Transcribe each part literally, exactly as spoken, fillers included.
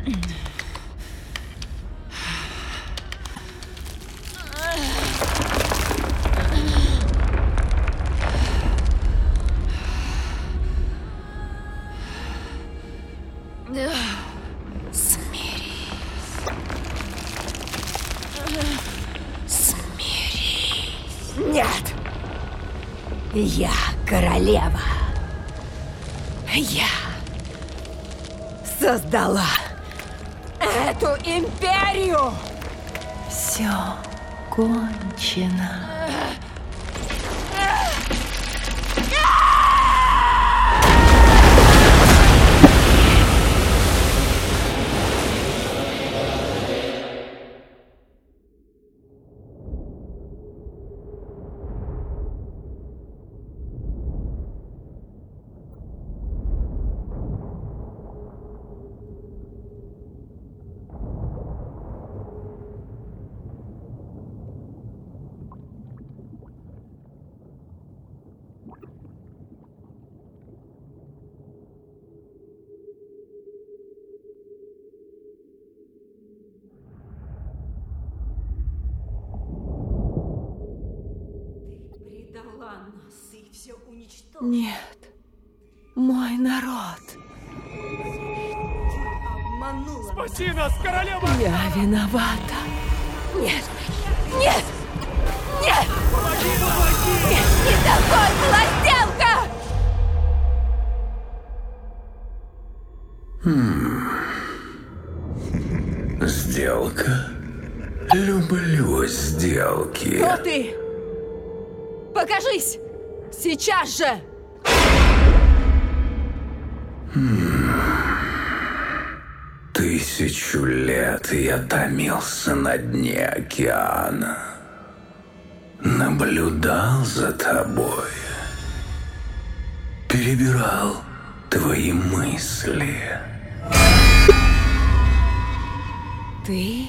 Нет! Я королева. Я создала эту империю! Все кончено. Нет, мой народ. Обманула. Спаси нас, королева! Я виновата. Нет! Нет! Нет! Помоги, помоги! Нет, не такой злоделка! Сделка? Люблю сделки. Кто ты? Покажись! Сейчас же! Тысячу лет я томился на дне океана. Наблюдал за тобой. Перебирал твои мысли. Ты?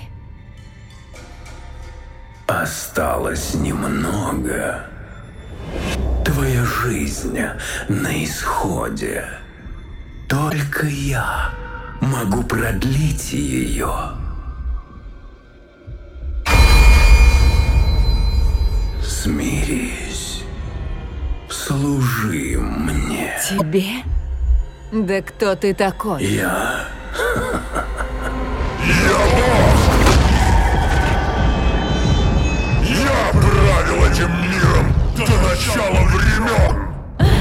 Осталось немного. Твоя жизнь на исходе. Только я могу продлить ее. Смирись. Служи мне. Тебе? Да кто ты такой? Я... Я правил этим миром до начала времен!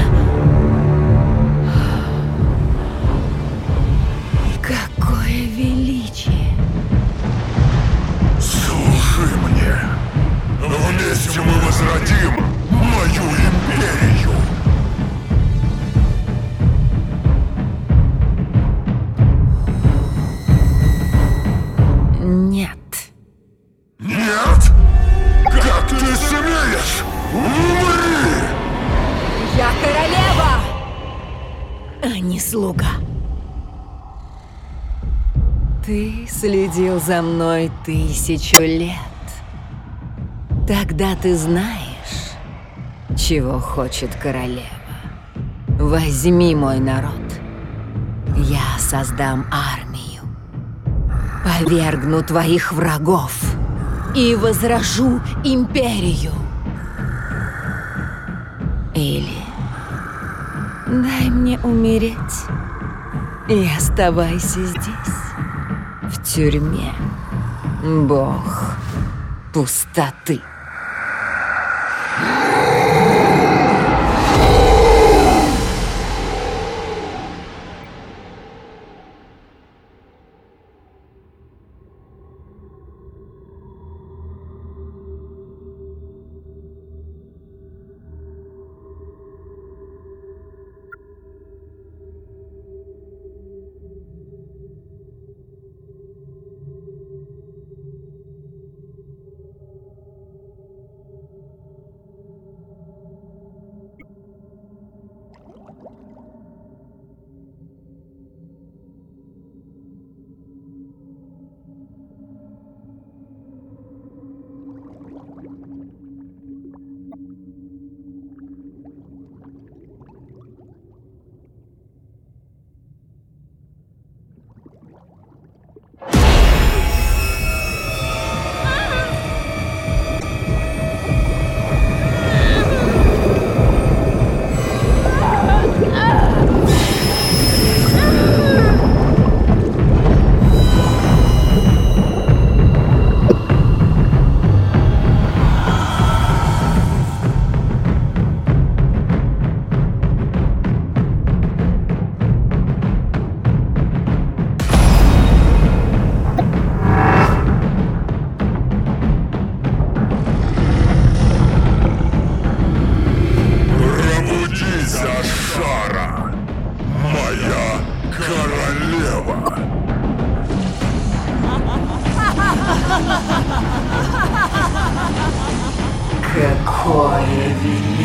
Какое величие! Служи мне! Вместе мы возродим мою империю! Нет. Нет? Как ты смеешь? Умри! Я королева! А не слуга. Ты следил за мной тысячу лет. Тогда ты знаешь, чего хочет королева. Возьми мой народ. Я создам армию. Повергну твоих врагов и возрожу империю. Или дай мне умереть и оставайся здесь, в тюрьме, бог пустоты. королева! Какое величие!